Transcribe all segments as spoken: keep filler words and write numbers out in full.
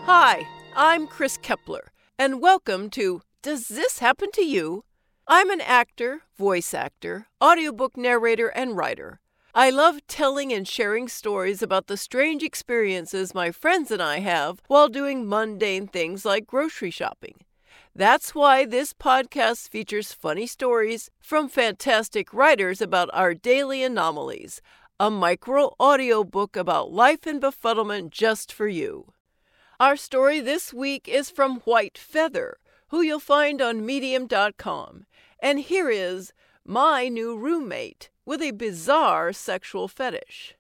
Hi, I'm Chris Kepler, and welcome to Does This Happen to You? I'm an actor, voice actor, audiobook narrator, and writer. I love telling and sharing stories about the strange experiences my friends and I have while doing mundane things like grocery shopping. That's why this podcast features funny stories from fantastic writers about our daily anomalies, a micro audiobook about life and befuddlement just for you. Our story this week is from White Feather, who you'll find on medium dot com. And here is My New Roommate with a Bizarre Sexual Fetish.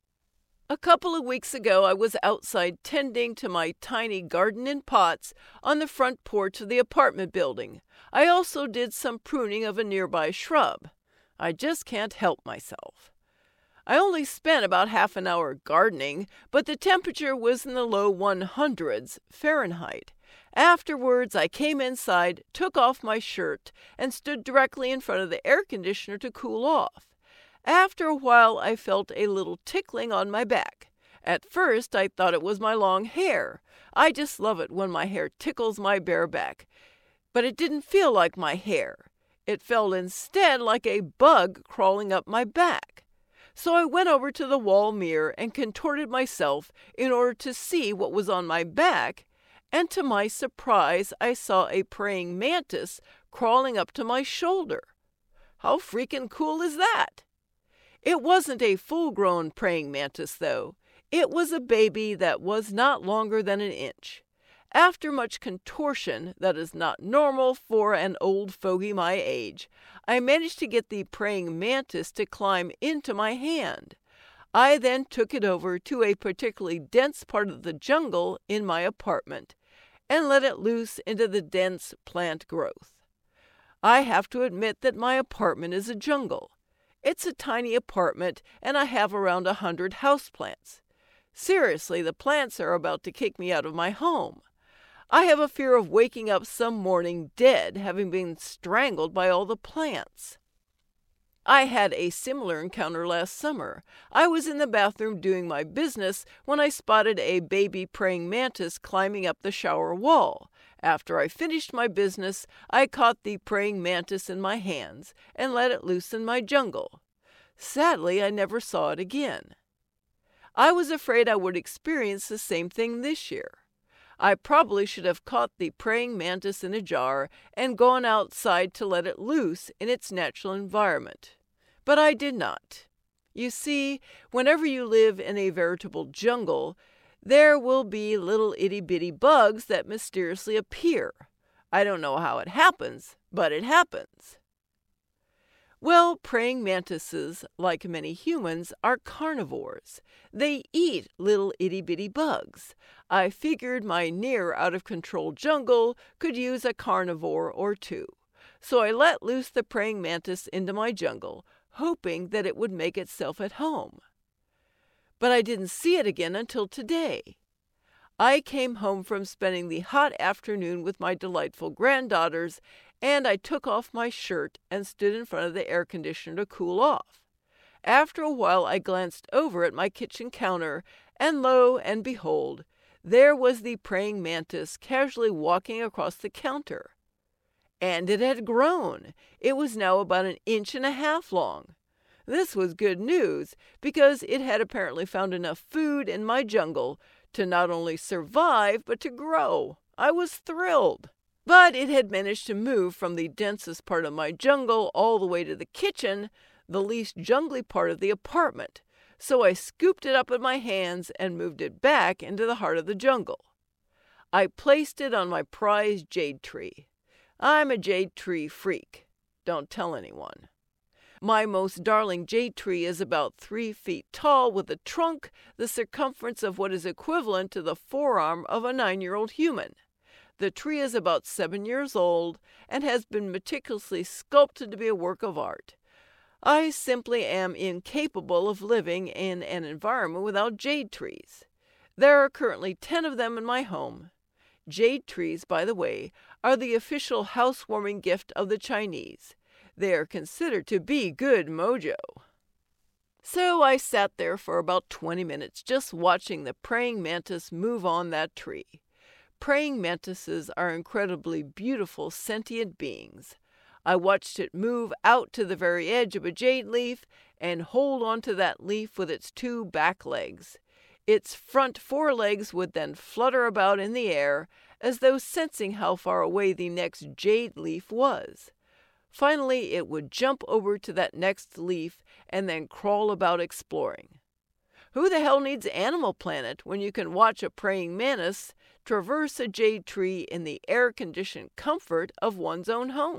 A couple of weeks ago, I was outside tending to my tiny garden in pots on the front porch of the apartment building. I also did some pruning of a nearby shrub. I just can't help myself. I only spent about half an hour gardening, but the temperature was in the low one hundreds Fahrenheit. Afterwards, I came inside, took off my shirt, and stood directly in front of the air conditioner to cool off. After a while, I felt a little tickling on my back. At first, I thought it was my long hair. I just love it when my hair tickles my bare back. But it didn't feel like my hair. It felt instead like a bug crawling up my back. So I went over to the wall mirror and contorted myself in order to see what was on my back, and to my surprise, I saw a praying mantis crawling up to my shoulder. How freaking cool is that? It wasn't a full-grown praying mantis, though. It was a baby that was not longer than an inch. After much contortion that is not normal for an old fogey my age, I managed to get the praying mantis to climb into my hand. I then took it over to a particularly dense part of the jungle in my apartment and let it loose into the dense plant growth. I have to admit that my apartment is a jungle. It's a tiny apartment, and I have around a hundred houseplants. Seriously, the plants are about to kick me out of my home. I have a fear of waking up some morning dead, having been strangled by all the plants. I had a similar encounter last summer. I was in the bathroom doing my business when I spotted a baby praying mantis climbing up the shower wall. After I finished my business, I caught the praying mantis in my hands and let it loose in my jungle. Sadly, I never saw it again. I was afraid I would experience the same thing this year. I probably should have caught the praying mantis in a jar and gone outside to let it loose in its natural environment. But I did not. You see, whenever you live in a veritable jungle, there will be little itty-bitty bugs that mysteriously appear. I don't know how it happens, but it happens. Well, praying mantises, like many humans, are carnivores. They eat little itty-bitty bugs. I figured my near out-of-control jungle could use a carnivore or two. So I let loose the praying mantis into my jungle, hoping that it would make itself at home. But I didn't see it again until today. I came home from spending the hot afternoon with my delightful granddaughters, and I took off my shirt and stood in front of the air conditioner to cool off. After a while, I glanced over at my kitchen counter, and lo and behold, there was the praying mantis casually walking across the counter. And it had grown. It was now about an inch and a half long. This was good news, because it had apparently found enough food in my jungle to not only survive, but to grow. I was thrilled. But it had managed to move from the densest part of my jungle all the way to the kitchen, the least jungly part of the apartment. So I scooped it up in my hands and moved it back into the heart of the jungle. I placed it on my prized jade tree. I'm a jade tree freak. Don't tell anyone. My most darling jade tree is about three feet tall with a trunk the circumference of what is equivalent to the forearm of a nine-year-old human. The tree is about seven years old and has been meticulously sculpted to be a work of art. I simply am incapable of living in an environment without jade trees. There are currently ten of them in my home. Jade trees, by the way, are the official housewarming gift of the Chinese. They are considered to be good mojo. So I sat there for about twenty minutes just watching the praying mantis move on that tree. Praying mantises are incredibly beautiful sentient beings. I watched it move out to the very edge of a jade leaf and hold onto that leaf with its two back legs. Its front forelegs would then flutter about in the air as though sensing how far away the next jade leaf was. Finally, it would jump over to that next leaf and then crawl about exploring. Who the hell needs Animal Planet when you can watch a praying mantis traverse a jade tree in the air-conditioned comfort of one's own home?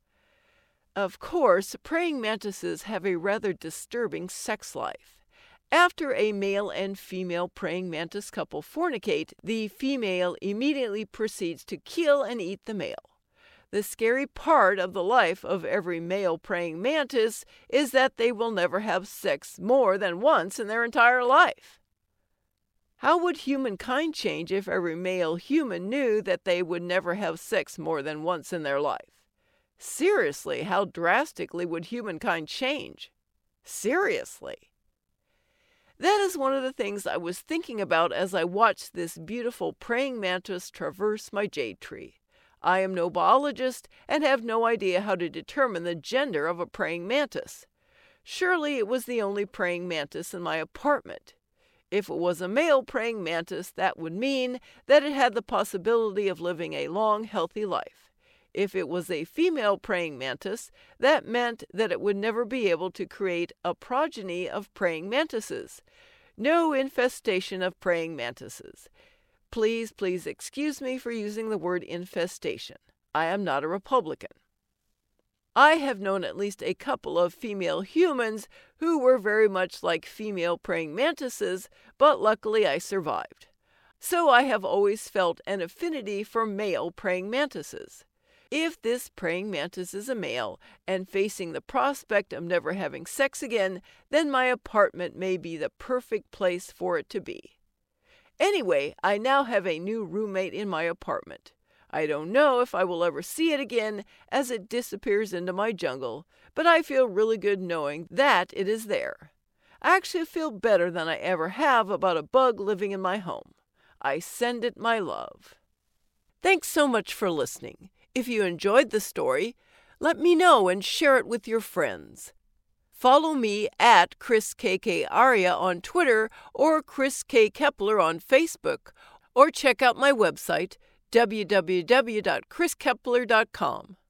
Of course, praying mantises have a rather disturbing sex life. After a male and female praying mantis couple fornicate, the female immediately proceeds to kill and eat the male. The scary part of the life of every male praying mantis is that they will never have sex more than once in their entire life. How would humankind change if every male human knew that they would never have sex more than once in their life? Seriously, how drastically would humankind change? Seriously. That is one of the things I was thinking about as I watched this beautiful praying mantis traverse my jade tree. I am no biologist and have no idea how to determine the gender of a praying mantis. Surely it was the only praying mantis in my apartment. If it was a male praying mantis, that would mean that it had the possibility of living a long, healthy life. If it was a female praying mantis, that meant that it would never be able to create a progeny of praying mantises. No infestation of praying mantises. Please, please excuse me for using the word infestation. I am not a Republican. I have known at least a couple of female humans who were very much like female praying mantises, but luckily I survived. So I have always felt an affinity for male praying mantises. If this praying mantis is a male and facing the prospect of never having sex again, then my apartment may be the perfect place for it to be. Anyway, I now have a new roommate in my apartment. I don't know if I will ever see it again as it disappears into my jungle, but I feel really good knowing that it is there. I actually feel better than I ever have about a bug living in my home. I send it my love. Thanks so much for listening. If you enjoyed the story, let me know and share it with your friends. Follow me at Chris K K Aria on Twitter or Chris K. Kepler on Facebook, or check out my website, w w w dot chris kepler dot com.